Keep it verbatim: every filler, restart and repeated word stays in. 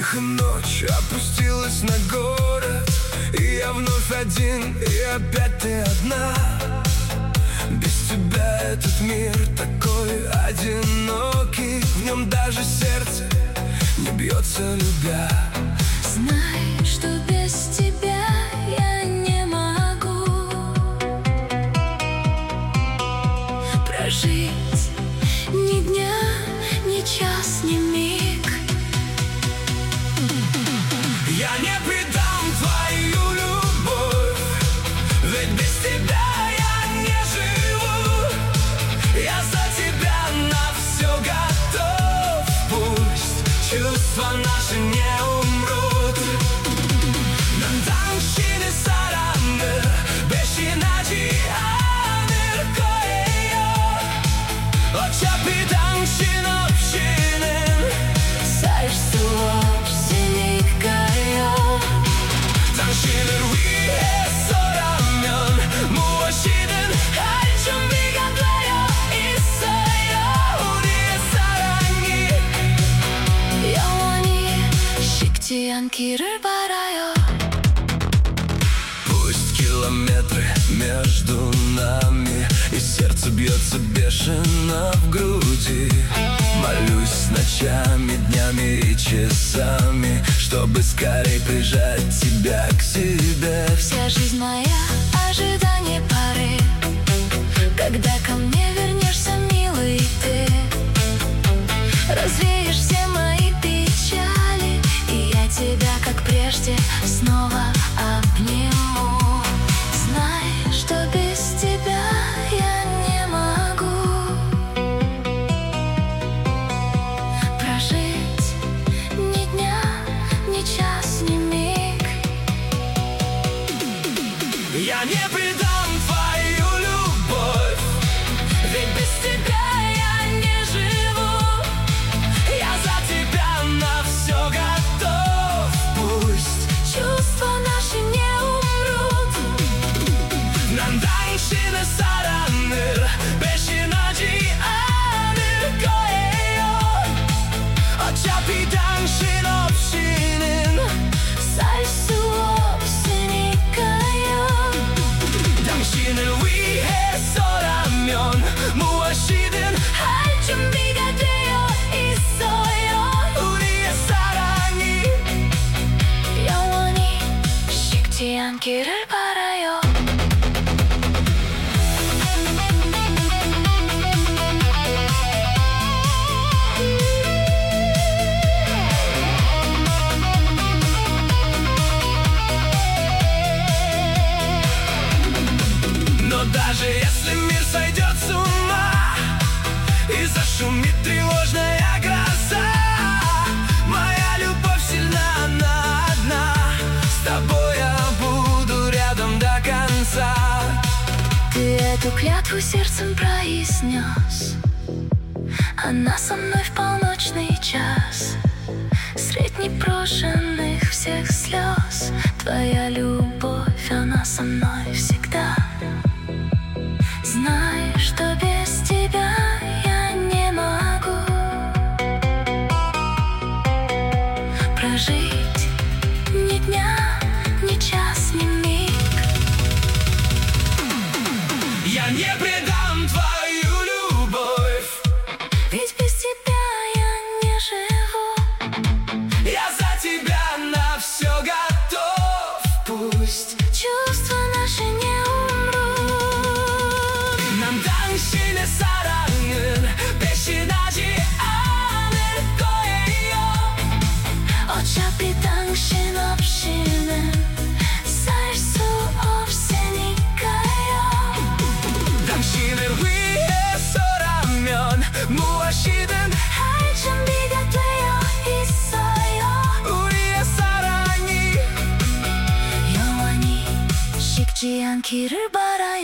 Тихо ночь опустилась на город, и я вновь один, и опять ты одна. Без тебя этот мир такой одинокий, в нем даже сердце не бьется, любя. Знай, что без тебя я не могу прожить ни дня, ни час, ни миг. Я не предам твою любовь, ведь без тебя я не живу. Я за тебя на все готов, пусть чувства наши не умрут. Men dansine saranır, beşin acı anır koyuyor. O çapı dansın общinin, Sersu обсеникаю. Dansınır 위에 서라면 무엇이든 할 준비가 되어 있어요. 우리의 사랑이 영원히 식지 않기를 바라요. Пусть километры между нами, и сердце бьется бешено в груди. Молюсь ночами, днями и часами, чтобы скорей прижать тебя к себе. Вся жизнь моя — ожидание поры, когда ко мне вернешься, милый ты. Развеешь все мои печали, и я тебя, как прежде, снова обниму. Знай, что без тебя я не могу прожить ни дня, ни час, ни миг. Я не предам твою любовь, ведь без тебя я не живу. Я за тебя на все готов, пусть Чувства наши не умрут. 난 당신의 사랑을 배신하지 않을 거예요. 어차피 당신 없이는 살 수 없으니까요. 당신을 위해서라면 무엇이든 할 준비가 되어 있어요. 우리의 사랑이 영원히 식지 않기를 바라요. Но даже если мир сойдет с ума и зашумит тревожная гроза, моя любовь сильна, она одна. С тобой я буду рядом до конца. Ты эту клятву сердцем произнес, она со мной в полночный час. Средь непрошенных всех слез твоя любовь, она со мной всегда. Знай, что без тебя я не могу прожить ни дня, ни час, ни миг. Я не предам твою любовь, Ведь без тебя я не живу. я за тебя на все готов, пусть Чувства наши не умрут. 난 당신의 사랑은 배신하지 않을 거예요. 어차피 당신 없이는 살 수 없으니까요. 당신을 위해서라면 무엇이든 할 준비가 되어 있어요. 우리의 사랑이 영원히 식지 않기를 바라요.